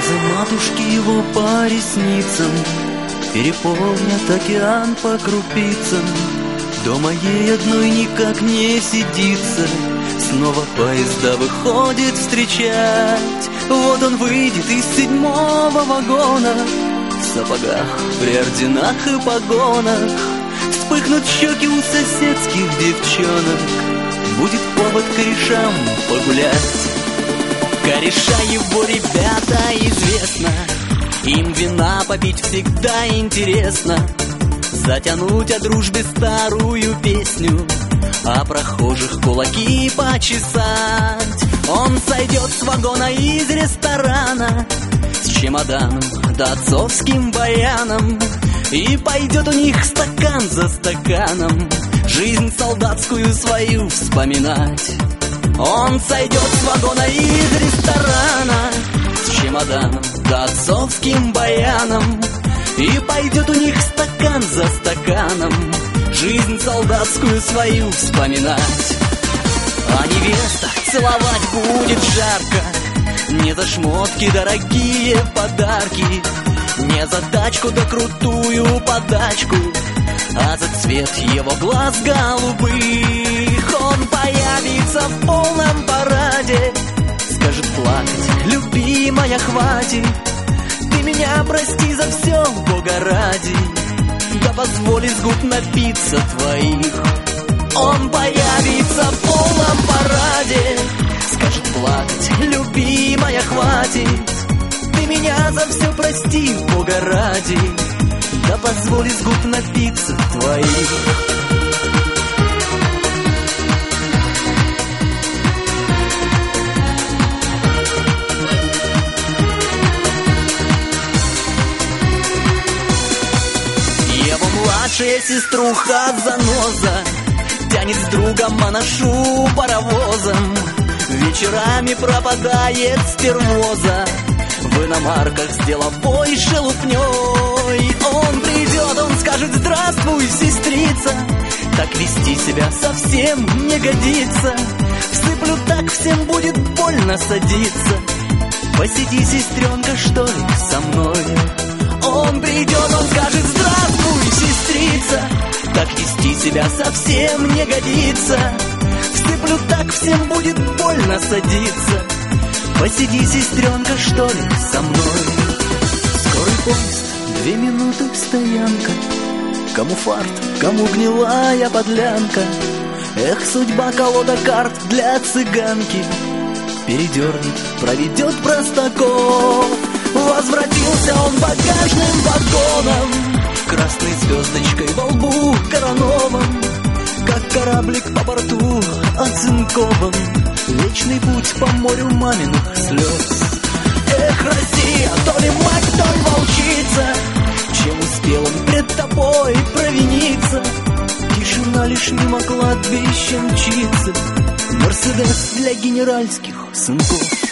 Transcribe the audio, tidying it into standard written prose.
Слезы матушки его по ресницам переполнят океан по крупицам. Дома ей одной никак не сидится, снова поезда выходит встречать. Вот он выйдет из 7-го вагона, в сапогах, при орденах и погонах. Вспыхнут щеки у соседских девчонок, будет повод корешам погулять. Кореша его, ребята, известно, им вина попить всегда интересно. Затянуть о дружбе старую песню, а прохожих кулаки почесать. Он сойдет с вагона из ресторана с чемоданом да отцовским баяном, и пойдет у них стакан за стаканом жизнь солдатскую свою вспоминать. Он сойдет с вагона из ресторана с чемоданом да отцовским баяном, и пойдет у них стакан за стаканом жизнь солдатскую свою вспоминать. А невестах целовать будет жарко, не за шмотки дорогие подарки, не за тачку да крутую подачку, а за цвет его глаз голубых. Он появится в полном параде, скажет плакать: любимая, хватит, ты меня прости за все, Бога ради, да позволь из губ напиться твоих. Он появится в полном параде, скажет плакать: любимая, хватит, ты меня за все прости, Бога ради, да позволь из губ напиться твоих. Младшая сеструха заноза тянет с другом анашу паровозом, вечерами пропадает с термоза в иномарках с деловой шелупней. Он придет, он скажет: здравствуй, сестрица, так вести себя совсем не годится, всыплю так, всем будет больно садиться, посиди, сестренка, что ли, со мной. Он придет, он скажет: здравствуй, сестрица, так вести себя совсем не годится, всыплю так, всем будет больно садиться, посиди, сестренка, что ли, со мной. Скорый поезд, 2 минуты стоянка, кому фарт, кому гнилая подлянка. Эх, судьба, колода карт для цыганки, передернет, проведет простаков. Возвратился он багажным вагоном, красной звездочкой во лбу коронован, как кораблик по борту оцинкован, вечный путь по морю маминых слез. Эх, Россия, то ли мать, то ли волчица, чем успел он пред тобой провиниться? Тишина лишь мимо кладбища мчится, Мерседес для генеральских сынков.